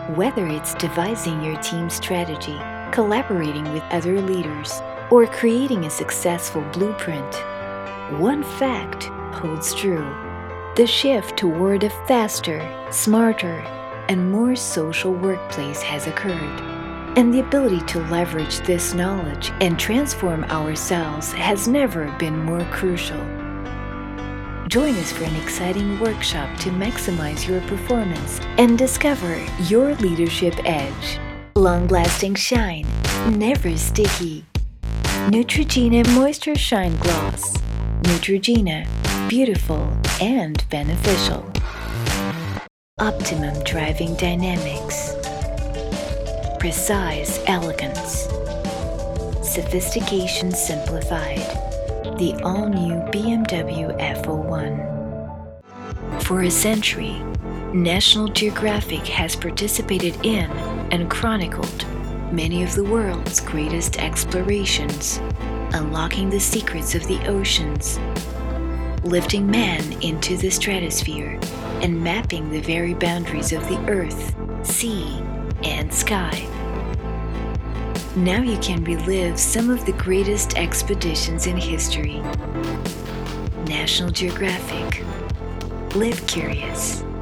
Whether it's devising your team's strategy, collaborating with other leaders, or creating a successful blueprint, one fact holds true. The shift toward a faster, smarter, and more social workplace has occurred. And the ability to leverage this knowledge and transform ourselves has never been more crucial. Join us for an exciting workshop to maximize your performance and discover your leadership edge. Long-lasting shine, never sticky. Neutrogena Moisture Shine Gloss. Neutrogena, beautiful and beneficial. Optimum driving dynamics. Precise elegance. Sophistication simplified. The all-new BMW F01. For a century, National Geographic has participated in and chronicled many of the world's greatest explorations, unlocking the secrets of the oceans, lifting man into the stratosphere, and mapping the very boundaries of the earth, sea, and sky. Now you can relive some of the greatest expeditions in history. National Geographic. Live curious.